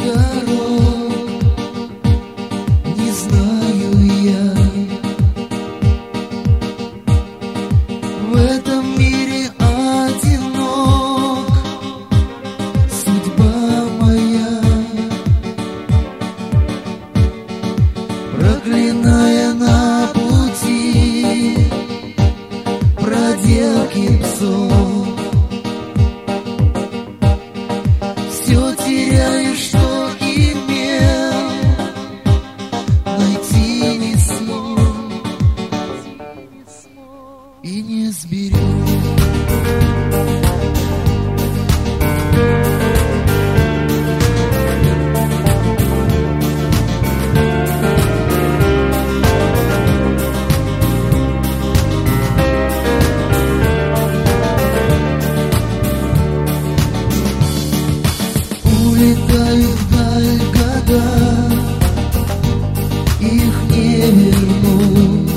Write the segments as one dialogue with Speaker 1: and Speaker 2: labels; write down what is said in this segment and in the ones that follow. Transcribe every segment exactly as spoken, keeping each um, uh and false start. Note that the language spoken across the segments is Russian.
Speaker 1: дорог не знаю я. В этом мире одинок, судьба моя, проклиная на пути проделки псов. Все теряю, что имел, найти не смог и не сберег. Улетают вдаль года, их не вернуть.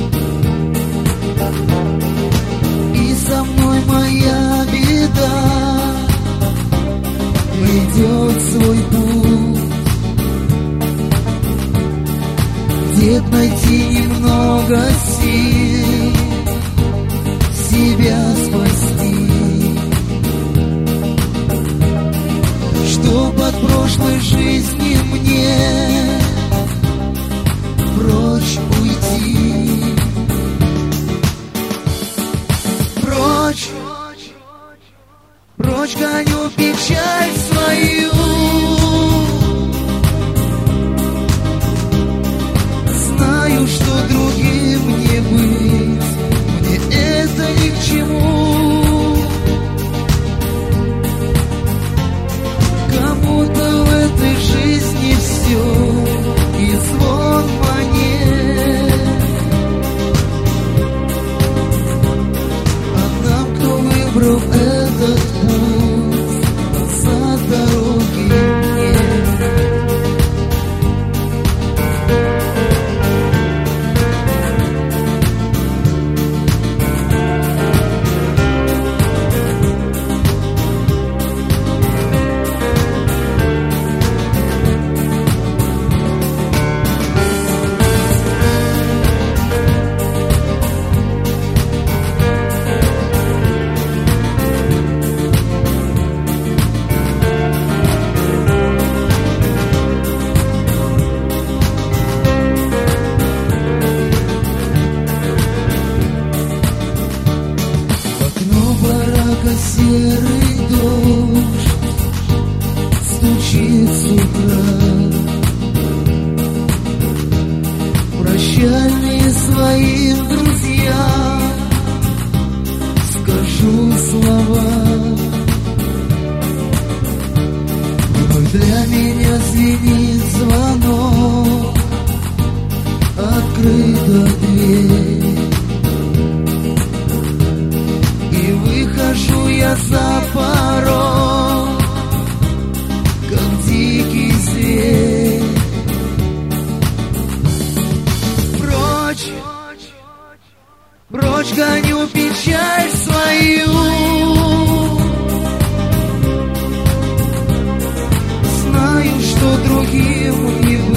Speaker 1: И со мной моя беда идет свой путь. Где-то найти немного сил себя спасти, чтоб от прошлой жизни мне прочь уйти. Прочь, прочь гоню печаль свою. Знаю, что другим не быть, мне это ни к чему. Кому-то в этой жизни все и звон монет, а нам, кто выбрал этот путь, назад дороги нет. Серый дождь стучит с утра, прощальные своим друзьям скажу слова. Вновь для меня звенит звонок, открыта дверь. Выхожу я за порог, как дикий зверь. Прочь, прочь гоню печаль свою. Знаю, что другим не